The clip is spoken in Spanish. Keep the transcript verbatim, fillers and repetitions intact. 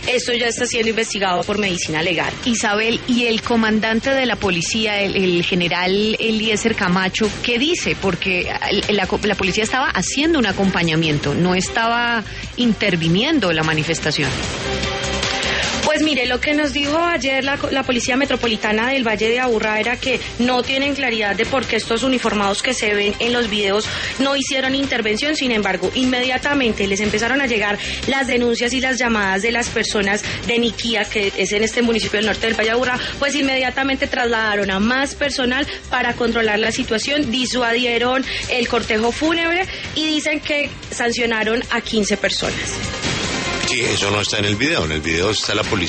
Esto ya está siendo investigado por medicina legal. Isabel, ¿y el comandante de la policía, el, el general Eliezer Camacho, qué dice? Porque la, la policía estaba haciendo un acompañamiento, no estaba interviniendo la manifestación. Pues mire, lo que nos dijo ayer la, la Policía Metropolitana del Valle de Aburrá era que no tienen claridad de por qué estos uniformados que se ven en los videos no hicieron intervención. Sin embargo, inmediatamente les empezaron a llegar las denuncias y las llamadas de las personas de Niquía, que es en este municipio del norte del Valle de Aburrá, pues inmediatamente trasladaron a más personal para controlar la situación, disuadieron el cortejo fúnebre y dicen que sancionaron a quince personas. Sí, eso no está en el video. En el video está la policía